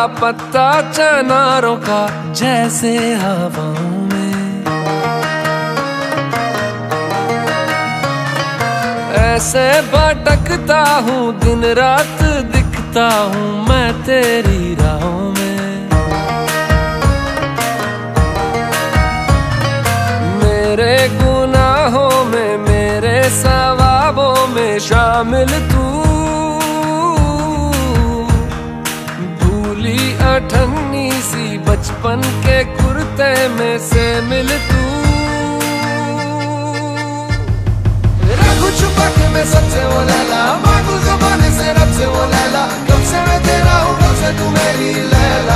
लापता चनारों का जैसे हवाओं में। ऐसे भटकता हूँ दिन रात, दिखता हूँ मैं तेरी राहों में। मेरे गुनाहों में, मेरे सवाबों में शामिल तू, भूली अठन्नी सी बचपन के कुर्ते में से मिल तू। रखूं छुपा के मैं सबसे वो लैला, मांगू ज़बाने से रब से वो लैला। कब से मैं तेरा हूँ, कब से तू मेरी लैला।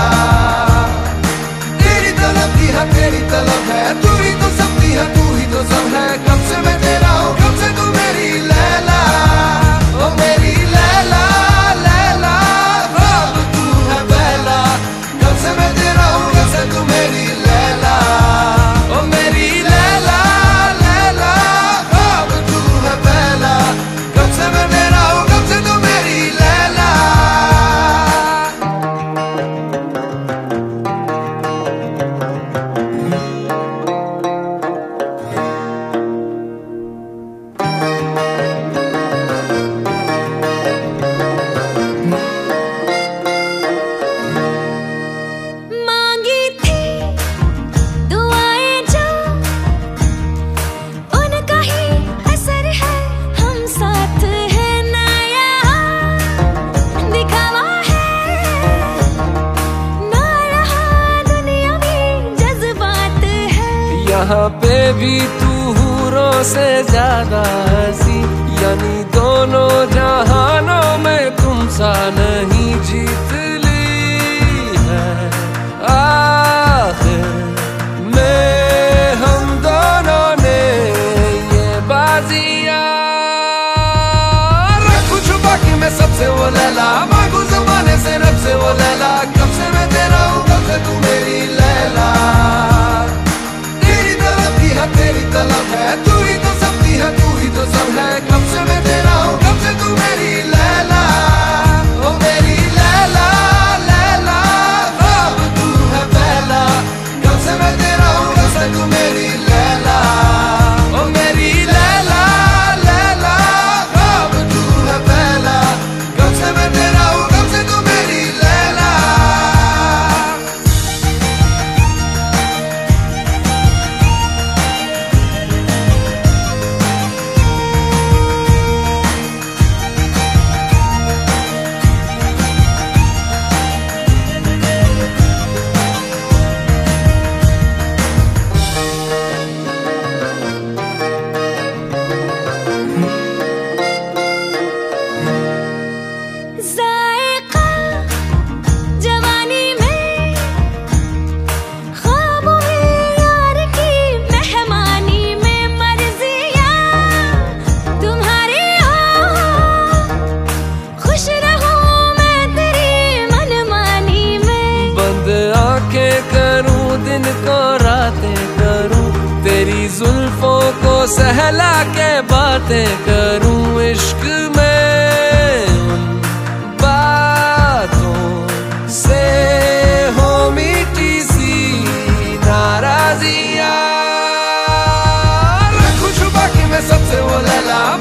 तेरी तलब की है, तेरी तलब है, तू ही तो सबकी है, तू ही तो सब है। कब से मैं तेरा हूँ, कब से तू मेरी लैला। ओ मेरी लैला लैला, अब तू है पहला। कब से मैं तेरा हूँ, कब से तू मेरी लैला। ओ मेरी लैला लैला, अब तू है पहला। कब से मैं तेरा हूँ, कब से तू मेरी लैला। यहाँ पे भी तू हूरों से ज्यादा हंसी, यानी दोनों जहानों में तुम सा नहीं जीत ली है। आखिर में हम दोनों ने ये बाजियां। रखूं छुपा के मैं सबसे वो लैला, मांगू ज़बाने से रब से वो लैला। कब से मैं तेरा हूँ, कब से तू मेरी लैला। तेरी तलब है, तू ही तो सबकी है, तू ही तो सब है। कब से मैं तेरा हूँ, कब से तू मेरी लैला। ओ मेरी लैला लैला, अब तू है पहला। कब से मैं तेरा हूँ, कब से तू मेरी लैला। ओ मेरी लैला लैला, अब तू है पहला। कब से मैं तेरा हूँ, कब से तू मेरी लैला। करूं दिन को रातें करूं, तेरी जुल्फों को सहला के बातें करूं। इश्क में उन बातों से हो मीठी सी नाराजियां। रखूं छुपा के मैं सबसे वो लैला,